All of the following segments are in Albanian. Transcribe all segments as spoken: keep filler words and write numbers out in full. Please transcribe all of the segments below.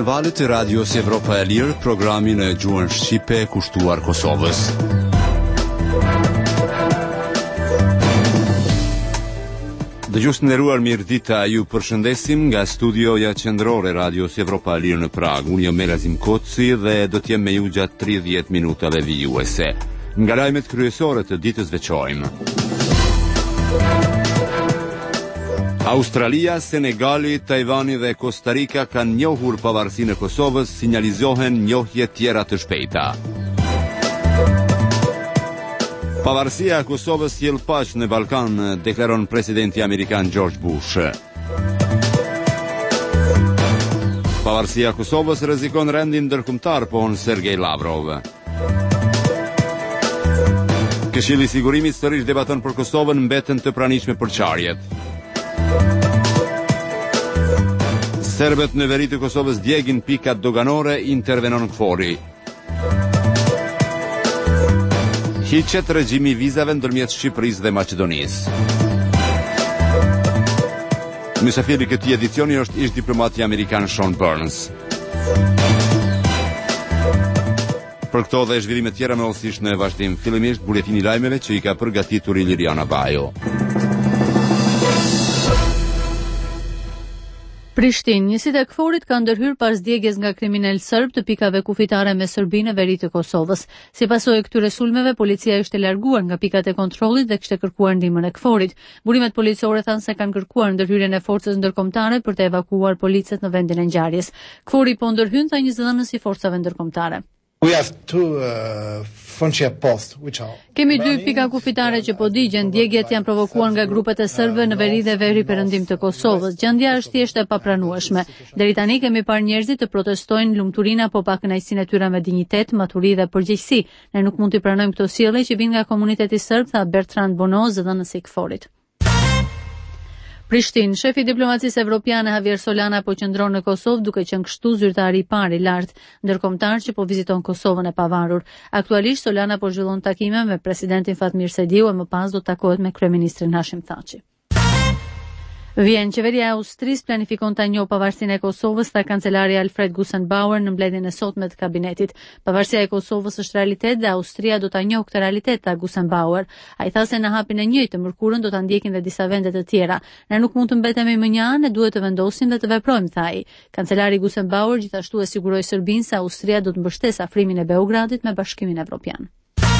valët e Radios Evropa e Lirë, programin e gjuhën shqipe kushtuar Kosovës. Dëgjues të nderuar, mirëdita, ju përshëndesim nga studioja qendrore Radios Evropa e Lirë në Prag. Unë jam Melazim Koci dhe do të jem me ju gjatë tridhjetë minutave vijuese. Nga lajmet kryesore të ditës veçojmë. Australia, Senegali, Tajvani dhe Costa Rica kanë njohur pavarësinë e Kosovës, sinjalizohen njohje tjera të shpejta. Pavarësia e Kosovës sjell paqë në Ballkan, deklaron presidenti amerikan George Bush. Pavarësia e Kosovës rrezikon rendin ndërkombëtar, pohon Sergej Lavrov. Këshilli i Sigurimit sërish debaton për Kosovën, mbeten të pranishme përçarjet. Serbët në veri të Kosovës djegin pikat doganore, intervenon Kfori. Hiqet regjimi vizave ndërmjet Shqipërisë dhe Maqedonisë. Mysafiri i këtij edicioni është ish diplomati amerikan Sean Burns. Për këto dhe zhvillime tjera më osish në vazhdim, fillimisht buletini i lajmeve që i ka përgatitur Iliriana Bajo. Prishtinë, njësitë e Kforit ka ndërhyrë pas djegjes nga kriminal serb të pikave kufitare me Serbinë në veri të Kosovës. Si pasojë e këtyre sulmeve, policia ishte larguar nga pikat e kontrollit dhe kishte kërkuar ndihmën e Kforit. Burimet policore thanë se kanë kërkuar ndërhyrjen e forcës ndërkombëtare për të evakuuar policët në vendin e ngjarjes. Kfori po ndërhyn, tha një zëdhënës i forcave ndërkombëtare. We have two uh, frontier posts which are Kemi dy pika kufitare që po digjen. Djegjet janë provokuar nga grupet e serbëve në veri dhe veri perëndim të Kosovës. Gjendja është thjesht e papranueshme. Deri tani kemi parë njerëzit të protestojnë lumturinë apo pa kënaqësinë e tyre me dinjitet, maturi dhe përgjegjësi. Ne nuk mund të pranojmë këto sjellje që vijnë nga komuniteti serb, tha Bertrand Bono, zëdhënësi i Kforit. Prishtinë, shefi i diplomacisë evropiane Javier Solana po qëndron në Kosovë duke qenë kështu zyrtari i parë i lartë ndërkombëtar që po viziton Kosovën e pavarur. Aktualisht Solana po zhvillon takime me presidentin Fatmir Sediu e më pas do të takohet me kryeministrin Hashim Thaçi. Vjen, qeveria e Austrisë planifikon ta njohë pavarësinë e Kosovës, tha kancelari Alfred Gusenbauer në mbledhjen e sotme të kabinetit. Pavarësia e Kosovës është realitet dhe Austria do ta njohë këtë realitet, tha Gusenbauer. Ai tha se në hapin e njëjtë të mërkurën do ta ndjekin dhe disa vende të tjera. Ne nuk mund të mbetemi më një anë, ne duhet të vendosim dhe të veprojmë, tha ai. Kancelari Gusenbauer gjithashtu e siguroi Serbinë se Austria do të mbështesë afrimin e Beogradit me Bashkimin Evropian.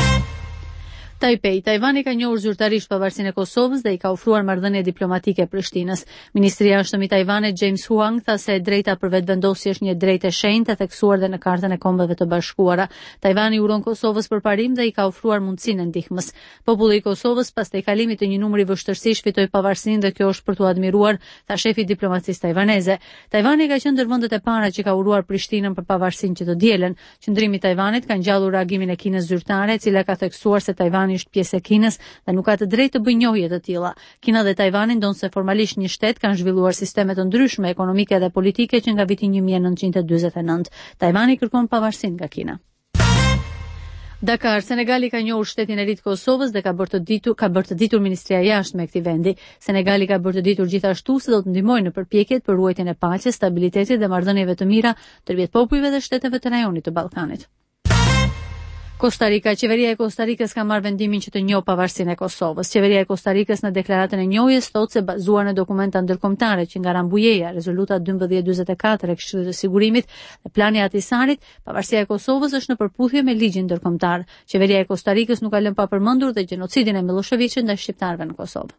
Tajpej, Tajvani ka njohur zyrtarisht pavarësinë e Kosovës dhe i ka ofruar marrëdhënie diplomatike Prishtinës. Ministri i Jashtëm i Tajvanit James Huang tha se drejta për vetëvendosje është një drejtë e shenjtë e theksuar dhe në Kartën e Kombeve të Bashkuara. Tajvani uron Kosovës për parim dhe i ka ofruar mundësinë e ndihmës. Populli i Kosovës pas tejkalimit të një numri vështirësish fitoi pavarësinë dhe kjo është për t'u admiruar, tha shefi i diplomacisë tajvaneze. Tajvani ka qenë ndër vendet e para që ka uruar Prishtinën për pavarësinë që të dielën. Qendrimi i Tajvanit ka ngjallur reagimin e Kinës zyrtare, e cila ka theksuar se Tajvani është pjesë e Kinës dhe nuk ka të drejtë të bëjë njohje të tilla. Kina dhe Tajvani ndonse formalisht një shtet kanë zhvilluar sisteme të ndryshme ekonomike dhe politike që nga viti një mijë e nëntëqind e dyzet e nëntë. Tajvani kërkon pavarësinë nga Kina. Dakar, Senegali ka njohur shtetin e ri të Kosovës dhe ka bërë të ditur, ka bërë të ditur Ministria e Jashtme e këtij vendi. Senegali ka bërë të ditur gjithashtu se do të ndihmojë në përpjekjet për ruajtjen e paqes, stabilitetit dhe marrëdhënieve të mira ndërmjet popujve dhe shteteve të rajonit të Ballkanit. Costa Rica, qeveria e Costa Ricës ka marrë vendimin që të njohë pavarësinë e Kosovës. Qeveria e Costa Ricës në deklaratën e njohjes thotë se bazuar në dokumenta ndërkombëtare që nga Rambujeja, rezoluta dymbëdhjetë dyzet e katër e Këshillit të Sigurimit dhe plani i Atisarit, pavarësia e Kosovës është në përputhje me ligjin ndërkombëtar. Qeveria e Costa Ricës nuk ka lënë pa përmendur dhe gjenocidin e Miloševićit ndaj shqiptarëve në Kosovë.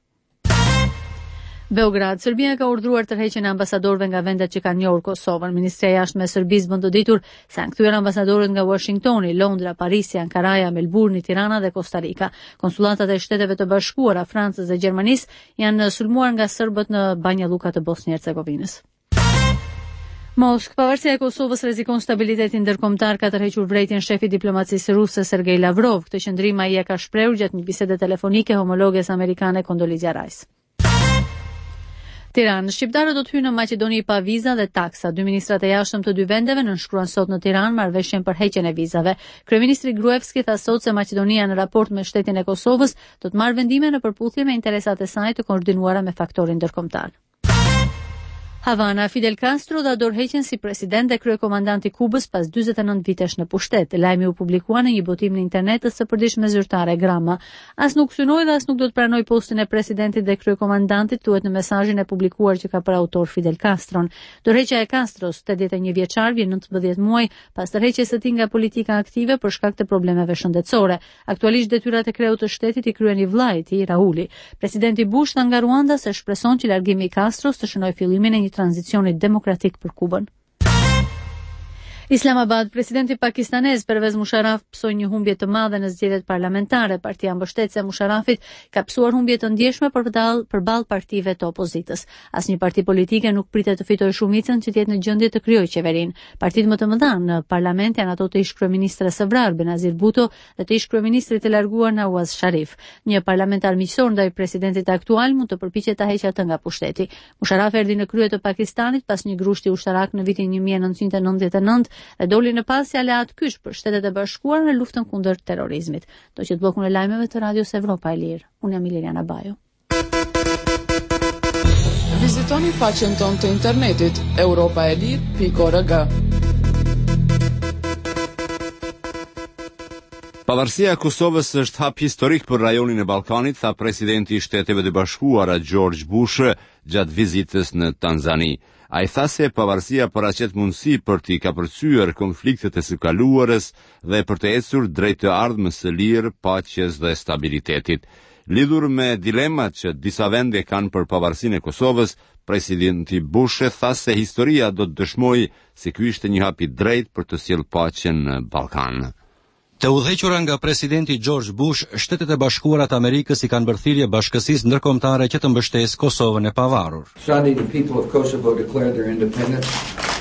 Beograd, Serbia ka urdhëruar tërheqjen e ambasadorëve nga vendet që kanë njohur Kosovën. Ministria e Jashtme e Serbisë bën të ditur se janë kthyer ambasadorët nga Washingtoni, Londra, Parisi, Ankaraja, Melburni, Tirana dhe Costa Rica. Konsulatat e Shteteve të Bashkuara, Francës dhe Gjermanisë janë sulmuar nga serbët në Banja Luka të Bosnjë Hercegovinës. Moskë, pavarësia e Kosovës rrezikon stabilitetin ndërkombëtar, ka tërhequr vërejtjen shefi i diplomacisë ruse Sergej Lavrov. Këtë qendrim ai e ka shprehur gjatë një bisede telefonike homologes amerikane Condoleezza Rice. Tiranë, shqiptarët do të hyjnë në Maqedoni pa viza dhe taksa. Dy ministrat e jashtëm të dy vendeve nënshkruan sot në Tiranë marrëveshjen për heqjen e vizave. Kryeministri Gruevski tha sot se Maqedonia në raport me shtetin e Kosovës do të marrë vendime në përputhje me interesat e saj të koordinuara me faktorin ndërkombëtar. Havana, Fidel Castro dha dorëheqjen si president dhe kryekomandant i Kubës pas dyzet e nëntë vitesh në pushtet. Lajmi u publikua në një botim në internetit së përditshme zyrtare Grama. As nuk synoi dhe as nuk do të pranoj postin e presidentit dhe kryekomandantit, thuhet në mesazhin e publikuar që ka për autor Fidel Castron. Dorëheqja e Castros, tetëdhjetë e një vjeçar, vjen nëntëmbëdhjetë muaj pas tërheqjes së tij nga politika aktive për shkak të problemeve shëndetësore. Aktualisht detyrat e kreut të shtetit i kryen i vllai i tij, Rauli. Presidenti Bush tha nga Ruanda se shpreson që largimi i Castros të shënojë fillimin e një tranzicioni demokratik për Kubën. Islamabad, presidenti pakistanez Pervez Musharraf psoi një humbje të madhe në zgjedhjet parlamentare. Partia mbështetëse e Musharrafit ka psuar humbje të ndjeshme përballë përballë partive të opozitës. Asnjë parti politike nuk pritet të fitojë shumicën që të jetë në gjendje të krijojë qeverinë. Partitë më të mëdha në parlament janë ato të ish kryeministres së vrarë Benazir Bhutto dhe të ish kryeministrit të larguar Nawaz Sharif. Një parlamentar miqësor ndaj presidentit aktual mund të përpiqet ta heqë atë nga pushteti. Musharraf erdhi në krye të Pakistanit pas një grushti ushtarak në vitin një mijë e nëntëqind e nëntëdhjetë e nëntë dhe doli në pasje aleat kyç për Shtetet e Bashkuara në luftën kundër terrorizmit. Do që të bllokun e lajmeve të Radios Evropa e Lirë. Unë jam Iliriana Bajo. Vizitoni faqen tonë të internetit europa e lir pikë org. Pavarësia e Kosovës është hap historik për rajonin e Ballkanit, tha presidenti i Shteteve të Bashkuara George Bush gjatë vizitës në Tanzani. A i tha se pavarësia paraqet mundësi për t'i kapërcyer konfliktet e së kaluarës dhe për të ecur drejt të ardhmës së lirë, paqes dhe stabilitetit. Lidhur me dilemat që disa vende kanë për pavarësinë e Kosovës, presidenti Bush tha se historia do të dëshmojë se ky ishte një hap i drejtë për të sjellë paqen në Ballkan. Të udhëhequra nga presidenti George Bush, Shtetet e Bashkuara të Amerikës i kanë bërë thirrje bashkësisë ndërkombëtare që të mbështesë Kosovën e pavarur. Sunday, the people of Kosovo declared their independence.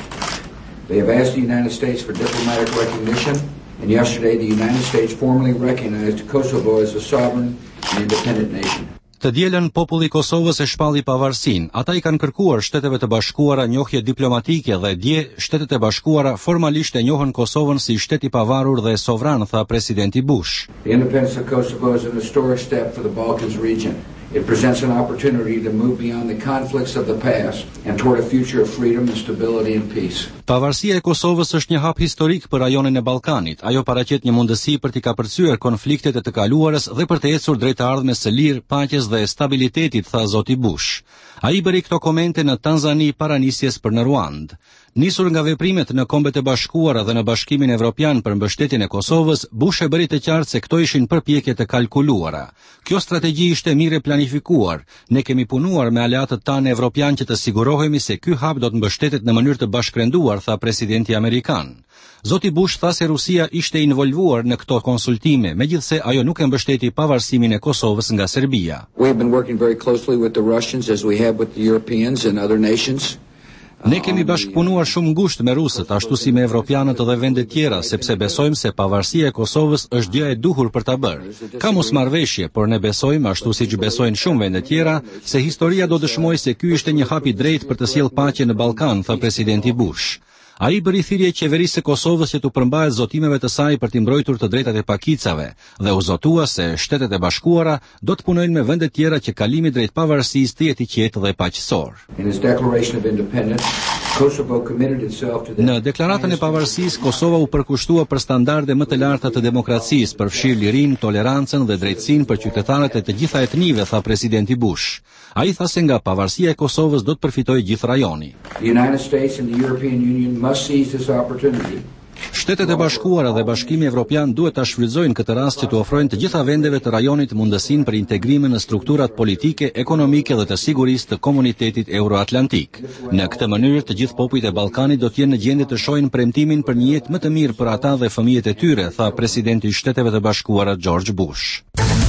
They have asked the United States for diplomatic recognition, and yesterday the United States formally recognized Kosovo as a sovereign and independent nation. Të dielën populli i Kosovës e shpalli pavarësinë. Ata i kanë kërkuar Shteteve të Bashkuara njohje diplomatike dhe dje Shtetet e Bashkuara formalisht e njohën Kosovën si shtet i pavarur dhe sovran, tha presidenti Bush. The independence of Kosovo is an historic step for the Balkans region. It presents an opportunity to move beyond the conflicts of the past and toward a future of freedom and stability and peace. Pavarësia e Kosovës është një hap historik për rajonin e Ballkanit. Ajo paraqet një mundësi për t'i kapërcyer konfliktet e të kaluarës dhe për të ecur drejt ardhmës së lirë, paqes dhe stabilitetit, tha zoti Bush. Ai bëri këto komente në Tanzani para nisjes për në Ruand. Nisur nga veprimet në Kombet e Bashkuara dhe në Bashkimin Evropian për mbështetjen e Kosovës, Bush e bëri të qartë se këto ishin përpjekje të kalkuluara. Kjo strategji ishte mirë e planifikuar. Ne kemi punuar me aleatët tanë evropian që të sigurohemi se ky hap do të mbështetet në mënyrë të bashkërenduar, tha presidenti amerikan. Zoti Bush tha se Rusia ishte involvuar në këto konsultime, megjithse ajo nuk e mbështeti pavarësimin e Kosovës nga Serbia. We have been working very closely with the Russians as we have with the Europeans and other nations. Ne kemi bashkëpunuar shumë ngushtë me rusët, ashtu si me evropianët dhe vende tjera, sepse besojmë se pavarësia e Kosovës është gjë e duhur për ta bërë. Ka mosmarrveshje, por ne besojmë, ashtu siç besojnë shumë vende tjera, se historia do dëshmojë se ky ishte një hap i drejtë për të sjellë paqe në Ballkan, tha presidenti Bush. Ai bëri thirrje qeverisë së Kosovës që të përmbahet zotimeve të saj për të mbrojtur të drejtat e pakicave dhe u zotua se Shtetet e Bashkuara do të punojnë me vende tjera që kalimi drejt pavarësisë të jetë i qetë dhe paqësor. Në deklaratën e pavarësisë, Kosova u përkushtua për standarde më të larta të demokracisë, përfshir lirinë, tolerancën dhe drejtësinë për qytetarët e të gjitha etnive, tha presidenti Bush. Ai tha se nga pavarësia e Kosovës do të përfitojë gjithë rajoni. Shtetet e Bashkuara dhe Bashkimi Evropian duhet ta shfrytëzojnë këtë rast që të ofrojnë të gjitha vendeve të rajonit mundësinë për integrimin në strukturat politike, ekonomike dhe të sigurisë të komunitetit euroatlantik. Në këtë mënyrë, të gjithë popujt e Ballkanit do të jenë në gjendje të shohin premtimin për një jetë më të mirë për ata dhe fëmijët e tyre, tha presidenti i Shteteve të Bashkuara George Bush.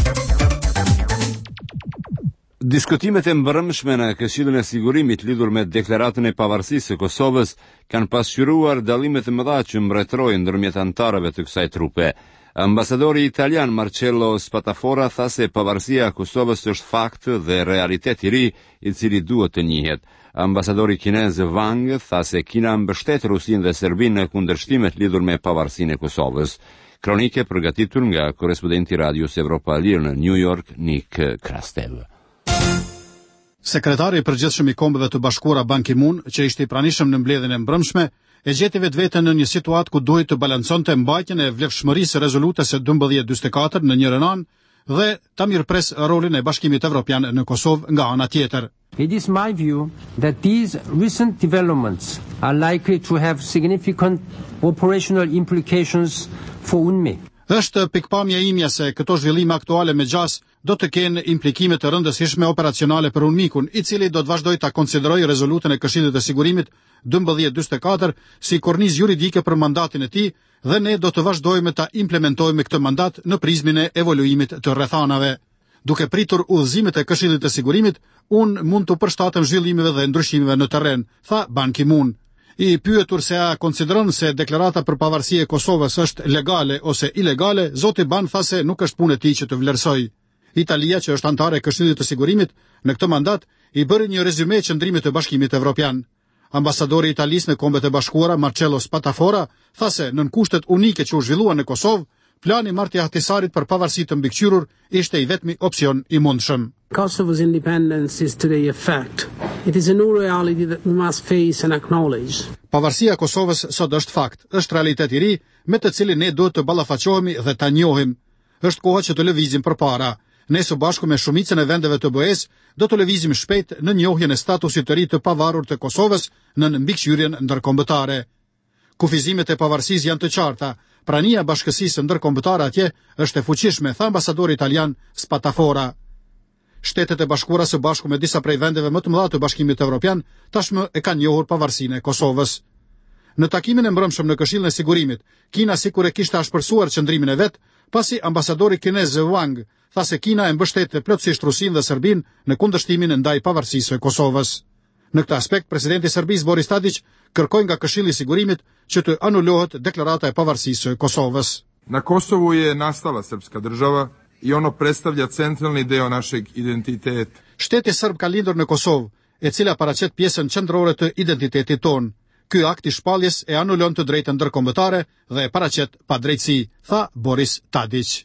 Diskutimet e mbërëmshme në Këshillin e Sigurimit lidhur me deklaratën e pavarësisë së Kosovës kanë pasqyruar dallime të mëdha që mbretërojnë ndërmjet anëtarëve të kësaj trupe. Ambasadori italian Marcello Spatafora tha se pavarësia e Kosovës është fakt dhe realitet i ri i cili duhet të njihet. Ambasadori kinez Wang tha se Kina mbështet Rusinë dhe Serbinë në kundërshtimet lidhur me pavarësinë e Kosovës. Kronike përgatitur nga korrespondenti Radios Evropa Lirë në New York, Nick Krastev. Sekretari i përgjithshëm i Kombeve të Bashkuara Ban Ki-moon, që ishte i pranishëm në mbledhjen e mbrëmshme, e gjeti vetveten në një situatë ku duhet të balanconte mbajtjen e vlefshmërisë rezolutese dymbëdhjetë dymbëdhjetë e katër në njërin anë dhe ta mirëpres rolin e Bashkimit Evropian në Kosovë nga ana tjetër. It is my view that these recent developments are likely to have significant operational implications for U N M I. Është pikpamja imja se këto zhvillime aktuale me gjas do të kenë implikime të rëndësishme operacionale për U N M I-kun, i cili do të vazhdojë ta konsiderojë rezolutën e Këshillit të Sigurimit dymbëdhjetë dymbëdhjetë e katër si kornizë juridike për mandatin e tij dhe ne do të vazhdojmë ta implementojmë këtë mandat në prizmin e evoluimit të rrethanave. Duke pritur udhëzimet e Këshillit të Sigurimit, unë mund të përshtatem zhvillimeve dhe ndryshimeve në terren, tha Ban Ki-moon. I pyetur se a konsideron se deklarata për pavarësi e Kosovës është legale ose ilegale, zoti Ban tha se nuk është punë e tij që të vlerësoj. Italia, që është anëtare e Këshillit të Sigurimit, në këtë mandat i bëri një rezume qëndrimit të Bashkimit Evropian. Ambasadori i Italisë në Kombet e Bashkuara, Marcello Spatafora, tha se nën kushtet unike që u zhvilluan në Kosovë, plani Marti Ahtisarit për pavarësi të mbikëqyrur ishte i vetmi opsion i mundshëm. Kosovo's independence is today a fact. It is a new reality that we must face and acknowledge. Pavarësia e Kosovës sot është fakt, është realitet i ri me të cilin ne duhet të ballafaqohemi dhe ta njohim. Është koha që të lëvizim përpara. Ne së bashku me shumicën e vendeve të B E-s do të lëvizim shpejt në njohjen e statusit të ri të pavarur të Kosovës në mbikëqyrjen ndërkombëtare. Kufizimet e pavarësisë janë të qarta. Prania bashkësisë ndërkombëtare atje është e fuqishme, tha ambasadori italian Spatafora. Shtetet e Bashkuara së bashku me disa prej vendeve më të mëdha të Bashkimit Evropian tashmë e kanë njohur pavarësinë e Kosovës. Në takimin e mbrëmshëm në Këshillin e Sigurimit, Kina sikur e kishte ashpërsuar qëndrimin e vet, pasi ambasadori kinez Wang tha se Kina e mbështet plotësisht Rusinë dhe Serbinë në kundërshtimin ndaj pavarësisë së Kosovës. Në këtë aspekt, presidenti i Serbisë Boris Tadić kërkoi nga Këshilli i Sigurimit që të anulohet deklarata e pavarësisë së Kosovës. Na Kosovu je nastala srpska država i ono predstavlja centralni deo našeg identiteta. Shteti serb ka lindur në Kosovë, e cila paraqet pjesën qendrore të identitetit ton. Ky akt i shpalljes e anulon të drejtën ndërkombëtare dhe e paraqet pa drejtësi, tha Boris Tadić.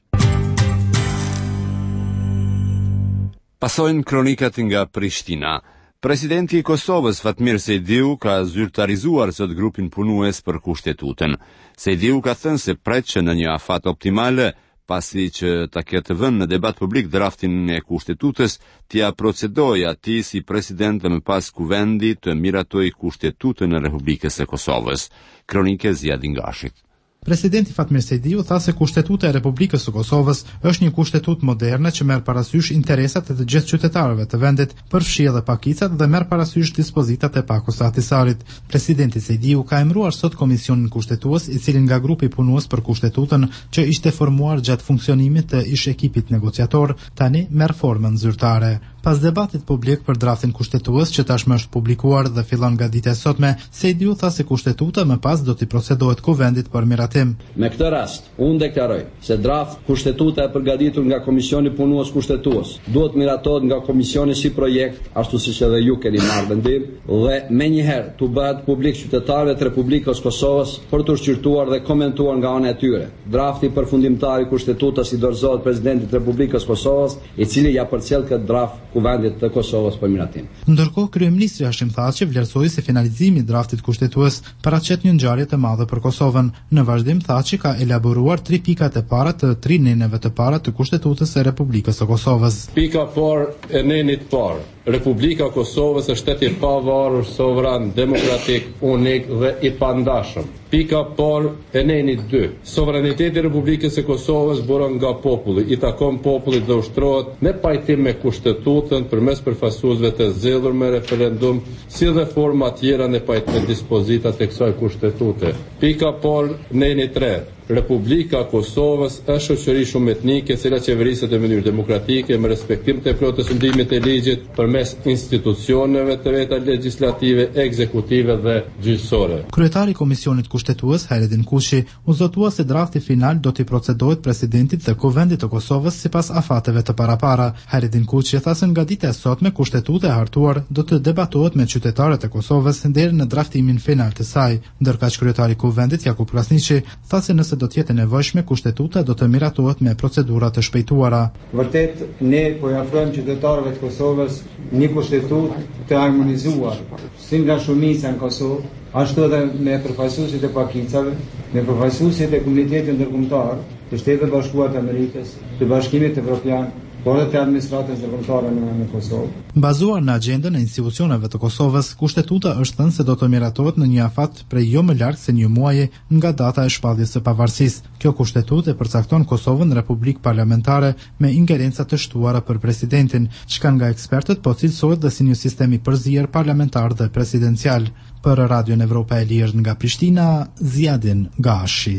Pasojnë kronikat nga Prishtina. Presidenti i Kosovës Fatmir Sejdiu ka zyrtarizuar sot grupin punues për kushtetutën. Sejdiu ka thënë se pret që në një afat optimale, pasi që ta ketë vënë në debat publik draftin e kushtetutës, t'ia procedoj atij si president dhe më pas kuvendi të miratoj kushtetutën e Republikës së Kosovës. Kronike Zjadin Gashit. Presidenti Fatmir Sejdiu tha se kushtetuta e Republikës së Kosovës është një kushtetutë moderne që merr parasysh interesat e të gjithë qytetarëve të vendit, përfshi edhe pakicat dhe merr parasysh dispozitat e Pakos së Ahtisarit. Presidenti Sejdiu ka emëruar sot komisionin kushtetues, i cili nga grupi punues për kushtetutën që ishte formuar gjatë funksionimit të ish ekipit negociator, tani merr formën zyrtare. Pas debatit publik për draftin kushtetues që tashmë është publikuar dhe fillon nga dita e sotme, Sejdiu tha se kushtetuta më pas do t'i procedohet kuvendit për miratim. Me këtë rast, unë deklaroj se draft kushtetuta e përgatitur nga Komisioni Punues Kushtetues duhet miratohet nga komisioni si projekt, ashtu siç edhe ju keni marrë vendim, dhe menjëherë tu bëhet publik qytetarëve të Republikës Kosovës për të shqyrtuar dhe komentuar nga ana e tyre. Drafti përfundimtar i kushtetutës i dorëzohet presidentit të Republikës Kosovës, i cili ja përcjell këtë draft kuvendit të Kosovës për miratim. Ndërkohë, kryeministri Hashim Thaçi vlerësoi se finalizimi i draftit kushtetues paraqet një ngjarje të madhe për Kosovën. Në vazhdim, Thaçi ka elaboruar tri pikat e para të tri neneve të para të kushtetutës së Republikës së Kosovës. Pika parë e nenit parë. Republika e Kosovës është shtet i pavarur, sovran, demokratik, unik dhe i pandashëm. Pika parë e nenit dy. Sovraniteti i Republikës së Kosovës buron nga populli, i takon popullit dhe ushtrohet në pajtim me kushtetutën përmes përfaqësuesve të zgjedhur me referendum, si dhe forma tjera në pajtim me dispozitat e kësaj kushtetute. Pika parë nenit tre. Republika e Kosovës është shoqëri shumë etnike, e cila qeveriset në mënyrë demokratike me respektim të plotë të sundimit të ligjit përmes institucioneve të veta legjislative, ekzekutive dhe gjyqësore. Kryetari i Komisionit Kushtetues Hayreddin Kushi u zotua se drafti final do t'i procedohet presidentit dhe kuvendit të Kosovës sipas afateve të parapara. Hayreddin Kushi tha se nga dita e sotme kushtetuta e hartuar do të debatohet me qytetarët e Kosovës deri në draftimin final të saj. Ndërkaq kryetari i kuvendit Jakub Krasniqi tha se nëse nëse do të jetë nevojshme, kushtetuta do të miratohet me procedura të shpejtuara. Vërtet, ne po i ofrojmë qytetarëve të Kosovës një kushtetutë të harmonizuar, si nga shumica në Kosovë, ashtu edhe me përfaqësuesit e pakicave, me përfaqësuesit e komunitetit ndërkombëtar të Shtetit Bashkuar të Amerikës, të Bashkimit Evropian, por edhe të administratës ndërkombëtare në Kosovë. Bazuar në agjendën e institucioneve të Kosovës, kushtetuta është thënë se do të miratohet në një afat prej jo më larg se një muaji nga data e shpalljes së pavarësisë. Kjo kushtetutë e përcakton Kosovën republikë parlamentare me ingerenca të shtuara për presidentin, çka nga ekspertët po cilësohet dhe si një sistem i përzier parlamentar dhe presidencial. Për Radion Evropa e Lirë nga Prishtina, Ziadin Gashi.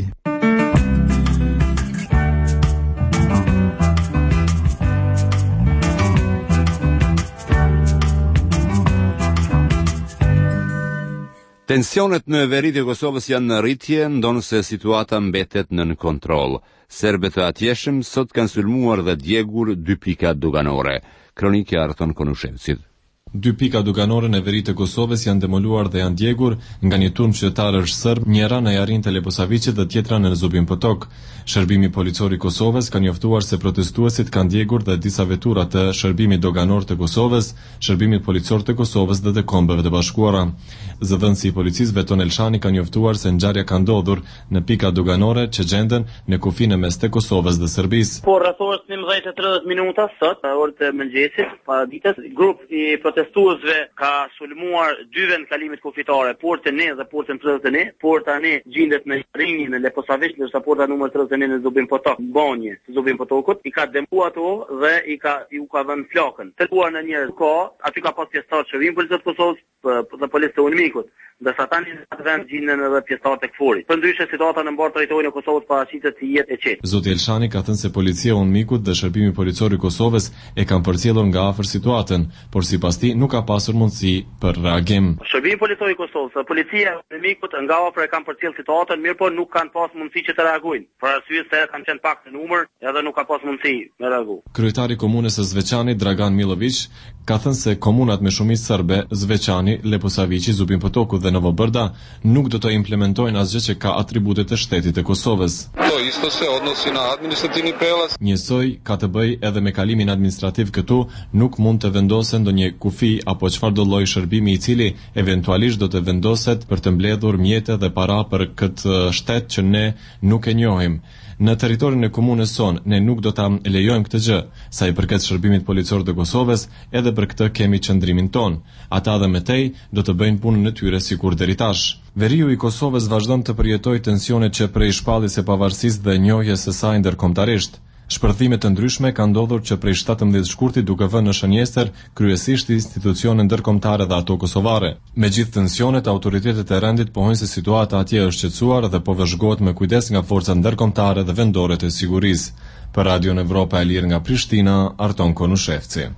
Tensionet në veri të Kosovës janë në rritje, ndonëse situata mbetet nën kontroll. Serbët të atjeshëm sot kanë sulmuar dhe djegur dy pika doganore. Kronike Arton Konushevcit. Dy pika doganore në veri të Kosovës janë demoluar dhe janë djegur nga një turm qytetarësh serb, njëra në Jarin të Leposaviçit dhe tjetra në Zubin Potok. Shërbimi policor i Kosovës ka njoftuar se protestuesit kanë djegur dhe disa vetura të shërbimit doganor të Kosovës, shërbimit policor të Kosovës dhe të Kombeve të Bashkuara. Zëdhënësi i policisë Veton Elshani ka njoftuar se ngjarja ka ndodhur në pika doganore që gjenden në kufinë mes të Kosovës dhe Serbisë. Po rreth orës njëmbëdhjetë e tridhjetë minuta sot, orë të mëngjesit, para ditës, grup i protestuesve ka sulmuar dy vend kalimit kufitare, portën E dhe portën tridhjetë e një. Porta E gjendet në Rinjin në Leposaviç, ndërsa porta numër tridhjetë e një në Zubin Potok, Bonje, Zubin Potokut, i ka dembuar ato dhe i ka i u ka vënë flokën. Tetuar në një kohë, aty ka pas pjesëtar shërbim policë të Kosovës dhe policë të Unimikut, ndërsa tani në vend gjenden edhe pjesëtar të Kfurit. Përndryshe situata në mbar territorin e Kosovës paraqitet si jetë e qetë. Zoti Elshani ka thënë se policia e Unimikut dhe shërbimi policor i Kosovës e kanë përcjellur nga afër situatën, por sipas tij nuk ka pasur mundësi për reagim. Shërbimi policor i Kosovës dhe policia e Unimikut nga afër e kanë përcjellë situatën, mirë po nuk kanë pas mundësi që të reagojnë. Për arsye se kanë qenë pak në numër, edhe nuk ka pas mundësi me reagu. Kryetari i komunës së Zveçanit Dragan Milović ka thënë se komunat me shumicë serbe, Zveçani, Leposaviçi, Zubin Potoku dhe Novobërda nuk do të implementojnë asgjë që ka atribute të shtetit të Kosovës. To isto se odnosi na administrativni prelaz. Njësoj ka të bëjë edhe me kalimin administrativ këtu, nuk mund të vendosen ndonjë kufi apo çfarëdo lloj shërbimi i cili eventualisht do të vendoset për të mbledhur mjete dhe para për këtë shtet që ne nuk e njohim. Në territorin e komunës son, ne nuk do ta lejojmë këtë gjë, sa i përket shërbimit policor të Kosovës, edhe për këtë kemi qëndrimin ton. Ata dhe me tej do të bëjnë punën e tyre sikur deri tash. Veriu i Kosovës vazhdon të përjetojë tensionet që prej shpalljes së pavarësisë dhe njohjes së saj ndërkombëtarisht. Shpërthime të ndryshme kanë ndodhur që prej shtatëmbëdhjetë shkurtit duke vënë në shënjestër kryesisht institucione ndërkombëtare dhe ato kosovare. Me gjithë tensionet, autoritetet e rendit pohojnë se situata atje është qetësuar dhe po vëzhgohet me kujdes nga forcat ndërkombëtare dhe vendore të sigurisë. Për Radion Evropa e Lirë nga Prishtina, Arton Konushevci.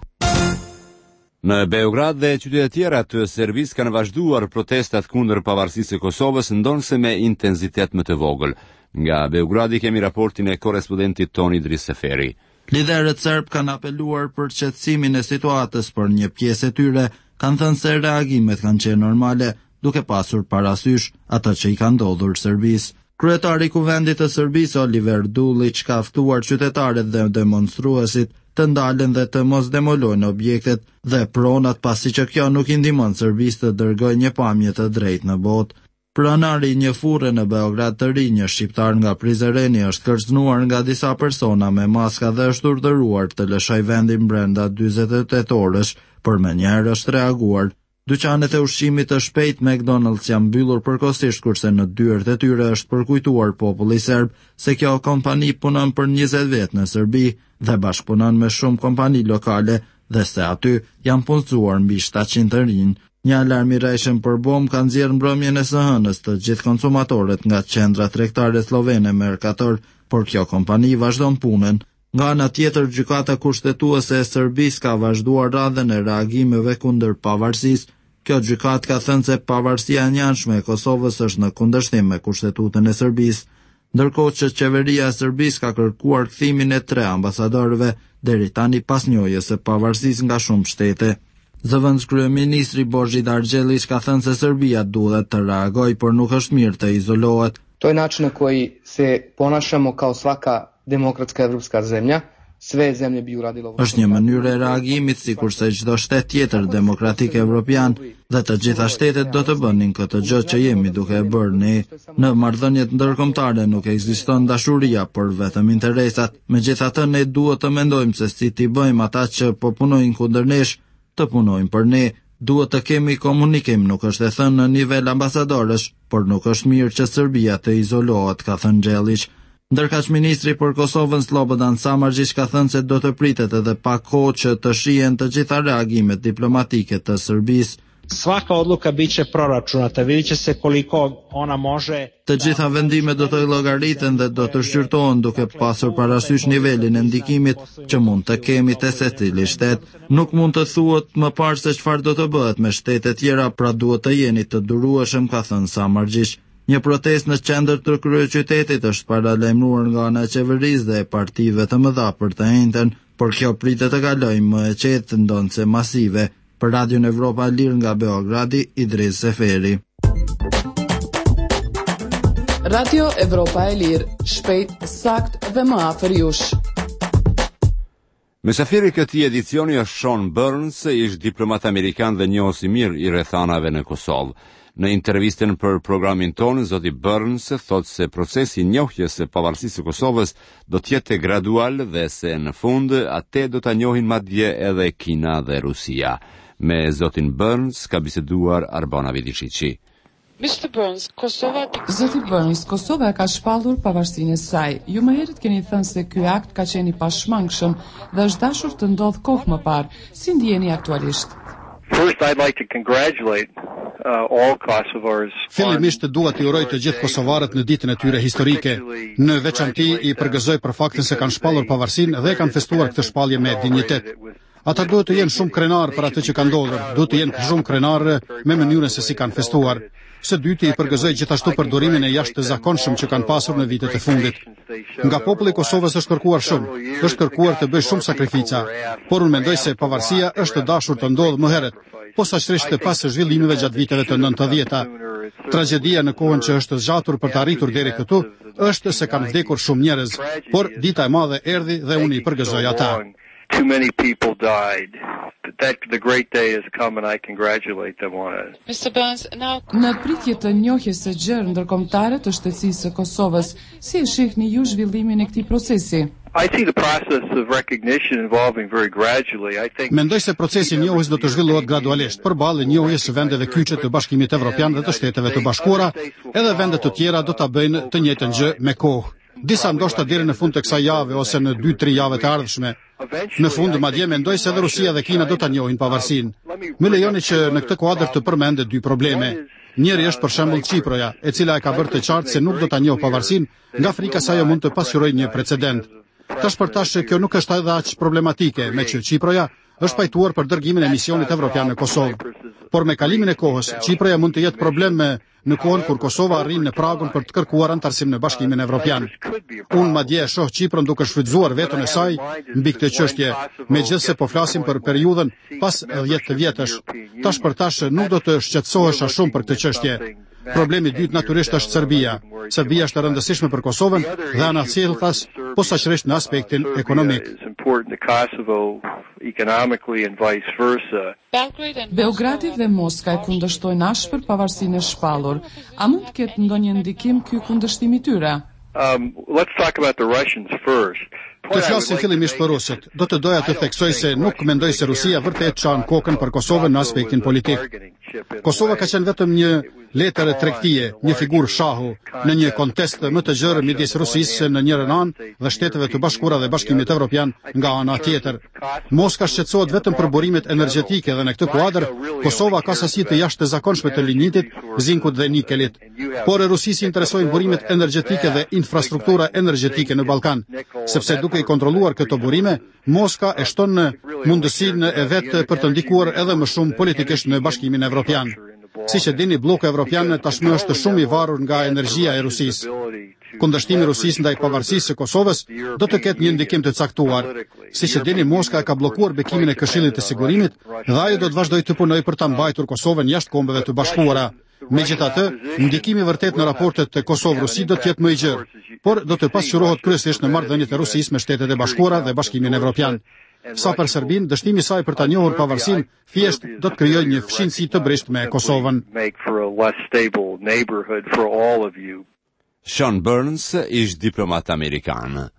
Në Beograd dhe qytete tjera të Serbisë kanë vazhduar protestat kundër pavarësisë së Kosovës, ndonse me intensitet më të vogël. Nga Beogradi kemi raportin e korrespondentit Toni Driseferi. Liderët serb kanë apeluar për qetësimin e situatës, por një pjesë e tyre kanë thënë se reagimet kanë qenë normale, duke pasur parasysh atë që i ka ndodhur Serbisë. Kryetari i Kuvendit të Serbisë, Oliver Dulic, ka ftuar qytetarët dhe demonstruesit të ndalen dhe të mos demolojnë objektet dhe pronat, pasi që kjo nuk i ndihmon Serbisë të dërgojë një pamje të drejtë në botë. Pronari një furre në Beograd të ri, një shqiptar nga Prizreni, është kërcënuar nga disa persona me maska dhe është urdhëruar të lëshojë vendin brenda dyzet e tetë orësh, por menjëherë është reaguar. Dyqanet e ushqimit të shpejt McDonald's janë mbyllur përkohësisht, kurse në dyert e tyre është përkujtuar populli serb se kjo kompani punon për njëzet vjet në Serbi dhe bashkëpunon me shumë kompani lokale dhe se aty janë punësuar mbi shtatëqind të rinj. Një alarm i rrejshëm për bombë ka nxjerrë mbrëmjen e së hënës të gjithë konsumatorët nga qendra tregtare slovene Mercator, por kjo kompani vazhdon punën. Nga ana tjetër, gjykata kushtetuese e Serbisë ka vazhduar radhën e reagimeve kundër pavarësisë. Kjo gjykatë ka thënë se pavarësia e njanshme e Kosovës është në kundërshtim me kushtetutën e Serbisë, ndërkohë që qeveria e Serbisë ka kërkuar kthimin e tre ambasadorëve deri tani pas njohjes së pavarësisë nga shumë shtete. Zëvendës kryeministri Božidar Đelić ka thënë se Serbia duhet të reagojë, por nuk është mirë të izolohet, To je način na koji se ponašamo kao svaka demokratska evropska zemlja. Sve zemlje bi uradilo. Është një mënyrë e reagimit sikurse çdo shtet tjetër demokratik evropian dhe të gjitha shtetet do të bënin këtë gjë që jemi duke e bërë ne. Në marrëdhëniet ndërkombëtare nuk ekziston dashuria, por vetëm interesat. Megjithatë ne duhet të mendojmë se si t'i bëjmë ata që po punojnë kundër nesh të punojnë për ne. Duhet të kemi komunikim, nuk është e thënë në nivel ambasadorësh, por nuk është mirë që Serbia të izolohet, ka thënë Xhellić. Ndërkaq ministri për Kosovën Slobodan Samardžić ka thënë se do të pritet edhe pak kohë që të shihen të gjitha reagimet diplomatike të Serbisë. Svaka odluka biće proračunata, vidjet će se koliko ona može. Të gjitha vendimet do të llogariten dhe do të shqyrtohen duke pasur parasysh nivelin e ndikimit që mund të kemi te secili shtet. Nuk mund të thuhet më parë se çfarë do të bëhet me shtete tjera, pra duhet të jeni të durueshëm, ka thënë Samardžić. Një protest në qendër të kryeqytetit është paralajmëruar nga ana e qeverisë dhe e partive të mëdha për të njëjtën, por kjo pritet të kalojë më e qetë, ndonse masive. Për Radion Evropa Lir nga Beogradi, Idris Seferi. Radio Evropa e Lir, shpejt, sakt dhe më afër jush. Mysafiri këtij edicioni është Sean Burns, ish diplomat amerikan dhe njohës i mirë i rrethanave në Kosovë. Në intervistën për programin tonë, zoti Burns thot se procesi njohjes së pavarësisë së Kosovës do të jetë gradual dhe se në fund atë do ta njohin madje edhe Kina dhe Rusia. Me zotin Burns ka biseduar Arbana Vidishiqi. mister Burns, Kosova... Zoti Burns, Kosova ka shpallur pavarësinë e saj. Ju më herët keni thënë se ky akt ka qenë i pashmangshëm dhe është dashur të ndodhë kohë më parë. Si ndjeni aktualisht? First, I'd like to congratulate uh, all Kosovars. Fillimisht dua t'i uroj të gjithë kosovarët në ditën e tyre historike. Në veçanti i përgëzoj për faktin se kanë shpallur pavarësinë dhe kanë festuar këtë shpallje me dinjitet. Ata duhet të jenë shumë krenar për atë që ka ndodhur, duhet të jenë shumë krenar me mënyrën se si kanë festuar. Së dyti i përgëzoj gjithashtu për durimin e jashtëzakonshëm që kanë pasur në vitet e fundit. Nga populli i Kosovës është kërkuar shumë, është kërkuar të bëjë shumë sakrifica, por unë mendoj se pavarësia është dashur të ndodhë më herët, posaçërisht pas zhvillimeve gjatë viteve të nëntëdhjetë. Tragjedia në kohën që është zgjatur për të arritur deri këtu është se kanë vdekur shumë njerëz, por dita e madhe erdhi dhe unë i përgëzoj ata. Too many people died. That the great day has come and I congratulate them on it. mister Burns, now... Në pritje të njohjes së gjerë ndërkombëtare të shtetësisë së Kosovës, si e shihni ju zhvillimin e këtij procesi? I see the process of recognition evolving very gradually. I think Mendoj se procesi i njohjes do të zhvillohet gradualisht përballë njohjes së vendeve kyçe të Bashkimit Evropian dhe të Shteteve të Bashkuara, edhe vende të tjera do ta bëjnë të njëjtën gjë me kohë. Disa ndoshta deri në fund të kësaj jave ose në dy tre javë të ardhshme. Në fund madje mendoj se edhe Rusia dhe Kina do ta njohin pavarësinë. Më lejoni që në këtë kuadër të përmend dy probleme. Njëri është për shembull Çiproja, e cila e ka bërë të qartë se nuk do ta njohë pavarësinë nga frika se ajo mund të pasqyrojë një precedent. Tash për tash kjo nuk është edhe aq problematike, me që Çiproja është pajtuar për dërgimin e misionit evropian në Kosovë. Por me kalimin e kohës, Çiproja mund të jetë problem me në kohën kur Kosova arrin në pragun për të kërkuar antarësim në Bashkimin Evropian. Unë madje e shoh Çipron duke shfrytzuar veten e saj mbi këtë çështje, megjithëse po flasim për periudhën pas dhjetë vjetësh. Tash për tash nuk do të shqetësohesha shumë për këtë çështje. Problemi i dytë natyrisht është Serbia. Serbia është e rëndësishme për Kosovën dhe anasjelltas, posaçërisht në aspektin ekonomik. Beogradi dhe Moska e kundërshtojnë ashpër pavarësinë e shpallur. A mund të ketë ndonjë ndikim ky kundërshtim i tyre? Um, let's talk about the Russians first. Të flasim fillimisht për rusët. Do të doja të theksoj se nuk mendoj se Rusia vërtet çan kokën për Kosovën në aspektin politik. Kosova ka qenë vetëm një letër e tregtie, një figurë shahu në një kontest më të gjerë midis Rusisë në njërin anë dhe Shteteve të Bashkuara dhe Bashkimit Evropian nga ana tjetër. Moska shqetësohet vetëm për burimet energjetike dhe në këtë kuadër Kosova ka sasi të jashtëzakonshme të lignitit, zinkut dhe nikelit. Por e Rusisë interesojnë burimet energjetike dhe infrastruktura energjetike në Ballkan, sepse duke i kontrolluar këto burime, Moska e shton në mundësinë e vetë për të ndikuar edhe më shumë politikisht në Bashkimin Evropian. Siç e dini, bloku evropian tashmë është shumë i varur nga energjia e Rusisë. Kundërshtimi i Rusisë ndaj pavarësisë së Kosovës do të ketë një ndikim të caktuar. Siç e dini, Moska ka bllokuar bekimin e Këshillit të Sigurimit dhe ajo do të vazhdojë të punojë për ta mbajtur Kosovën jashtë Kombeve të Bashkuara. Megjithatë, ndikimi vërtet në raportet të Kosovë-Rusi do të jetë më i gjerë, por do të pasqyrohet kryesisht në marrëdhëniet e Rusisë me Shtetet e Bashkuara dhe Bashkimin Evropian. Sa për Serbinë, dështimi i saj për ta njohur pavarësinë thjesht do të krijojë një fshinësi të brisht me Kosovën. Sean Burns ish diplomat amerikan.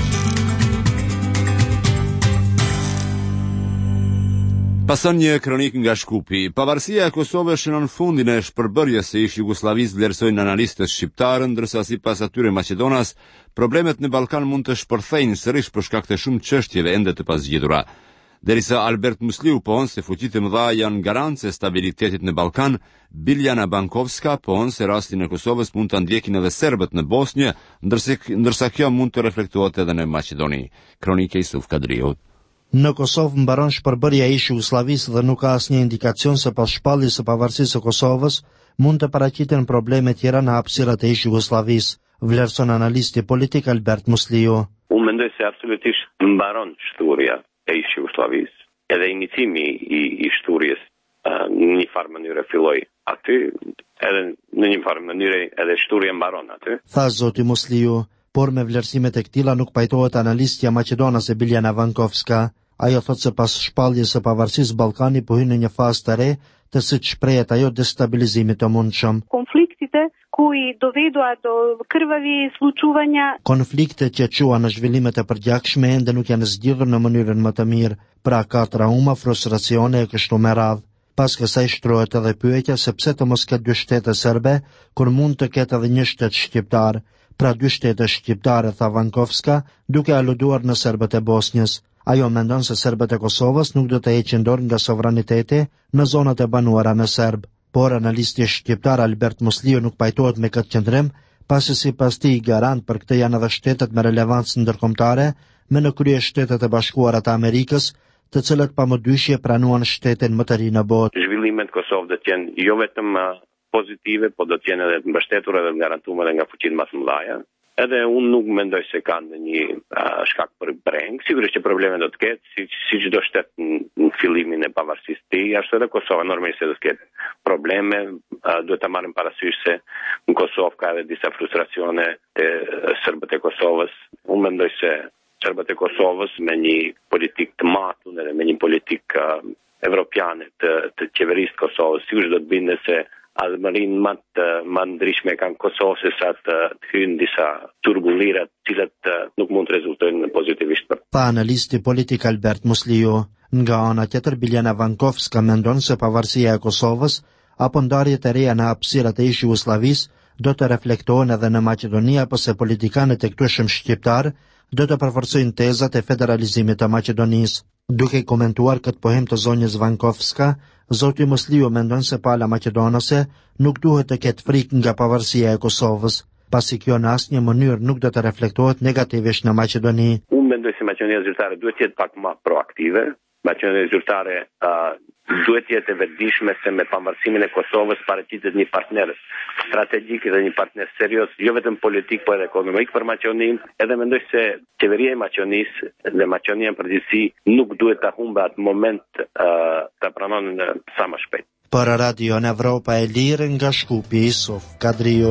Pason një kronik nga Shkupi. Pavarësia e Kosovës shënon fundin e shpërbërjes së ish Jugosllavisë, vlerësojnë analistët shqiptarë, ndërsa sipas atyre Maqedonas, problemet në Ballkan mund të shpërthejnë sërish për shkak të shumë çështjeve ende të pasgjitura. Derisa Albert Musliu pohon se fuqitë e mëdha janë garancë e stabilitetit në Ballkan, Biljana Bankovska pohon se rastin e Kosovës mund ta ndjekin edhe serbët në Bosnjë, ndërsa ndërsa kjo mund të reflektohet edhe në Maqedoni. Kronika Isuf Kadriu. Në Kosovë mbaron shpërbërja e ish Jugosllavisë dhe nuk ka asnjë indikacion se pas shpalljes së pavarësisë së Kosovës mund të paraqiten probleme tjera në hapësirat e ish Jugosllavisë, vlerëson analisti politik Albert Musliu. Unë mendoj se absolutisht mbaron shturja e ish Jugosllavisë. Edhe inicimi i, i shturjes uh, në një farë mënyrë filloi aty, edhe në një farë mënyrë edhe shturja mbaron aty. Tha zoti Musliu, por me vlerësimet e këtilla nuk pajtohet analistja maqedonase Biljana Vankovska. Ajo thot se pas shpalljes së pavarësisë Ballkani po hyn në një fazë të re, të siç shprehet ajo destabilizimit të mundshëm. Konfliktите koji dovedua do krvavi slučuvanja. Konfliktet që qua në zhvillimet e përgjakshme ende nuk janë zgjidhur në mënyrën më të mirë, pra ka trauma, frustracione e kështu me radhë. Pas kësaj shtrohet edhe pyetja se pse të mos ketë dy shtete serbe, kur mund të ketë edhe një shtet shqiptar. Pra dy shtete shqiptare, tha Vankovska, duke aluduar në serbët e Bosnjës. Ajo mendon se serbët e Kosovës nuk do të heqin dorë nga sovraniteti në zonat e banuara me serb. Por analisti shqiptar Albert Musliu nuk pajtohet me këtë qendrim, pasi sipas tij garant për këtë janë edhe shtetet me relevancë ndërkombëtare, me në krye Shtetet e Bashkuara të Amerikës, të cilët pamodyshje pranuan shtetin më të ri në botë. Zhvillimet Kosovë do të jenë jo vetëm pozitive, po do të jenë edhe të mbështetura dhe të garantuara nga fuqitë më të mëdha. Edhe unë nuk mendoj se kanë një uh, shkak për breng, sigurisht që probleme do të ketë, si, si çdo shtet në, në fillimin e pavarësisë të tij, ashtu edhe Kosova normalisht do të ketë probleme, uh, duhet ta marrim parasysh se në Kosovë ka edhe disa frustracione të serbët e Kosovës. Unë mendoj se serbët e Kosovës me një politikë të matur dhe me një politikë uh, evropiane të, të qeverisë të Kosovës, sigurisht do të binde se adhëmërin më të më ndryshme kanë Kosovë se sa të, të hynë disa turbullirat, cilat nuk mund të rezultojnë pozitivisht për. Pa analisti politik Albert Musliu, nga ana tjetër Biljana Vankovska mendon se pavarësia e Kosovës apo ndarjet e reja në hapësirat e ish Jugosllavisë do të reflektohen edhe në Maqedoni, apo se politikanët e këtyre shqiptar do të përforcojnë tezat e federalizimit të Maqedonisë. Duke komentuar këtë pohim të zonjës Vankovska, zoti Musliu mendon se pala maqedonase nuk duhet të ketë frikë nga pavarësia e Kosovës, pasi kjo në asnjë mënyrë nuk do të reflektohet negativisht në Maqedoni. Unë mendoj se Maqedonia Zyrtare duhet të jetë pak më proaktive. Maqedonia Zyrtare uh, duhet të jetë e vetëdijshme se me pavarësimin e Kosovës paraqitet një partner strategjik dhe një partner serioz, jo vetëm politik, por edhe ekonomik për Maqedoninë. Edhe mendoj se qeveria e Maqedonisë dhe Maqedonia në përgjithësi nuk duhet ta humbë atë moment uh, ta pranon sa më shpejt. Për Radio në Evropa e Lirë nga Shkupi, Isuf Kadriu.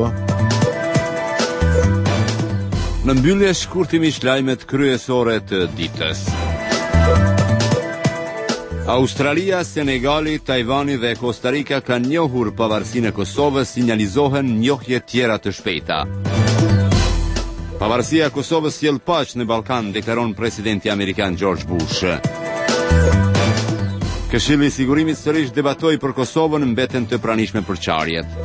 Në mbyllje shkurtimisht lajmet kryesore të ditës. Australia, Senegali, Tajvani dhe Costa Rica kanë njohur pavarësinë e Kosovës, sinjalizohen njohje tjera të shpejta. Pavarësia e Kosovës sjell paqë në Ballkan, deklaron presidenti amerikan George Bush. Këshilli i Sigurimit sërish debatoi për Kosovën, mbeten të pranishme përçarjet.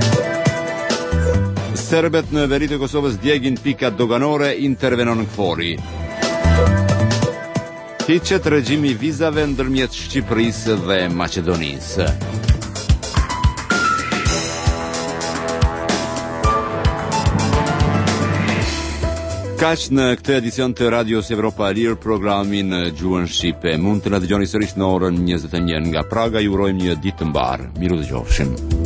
Serbet në veri të Kosovës djegin pikat doganore, intervenon Kfori. Hiqet regjimi vizave ndërmjet Shqipërisë dhe Maqedonisë. Kaq në këtë edicion të Radios Evropa e Lirë, programin në gjuhën shqipe. Mund të na dëgjoni sërish në orën njëzet e një nga Praga. Ju urojmë një ditë të mbarë. Miru dëgjofshim.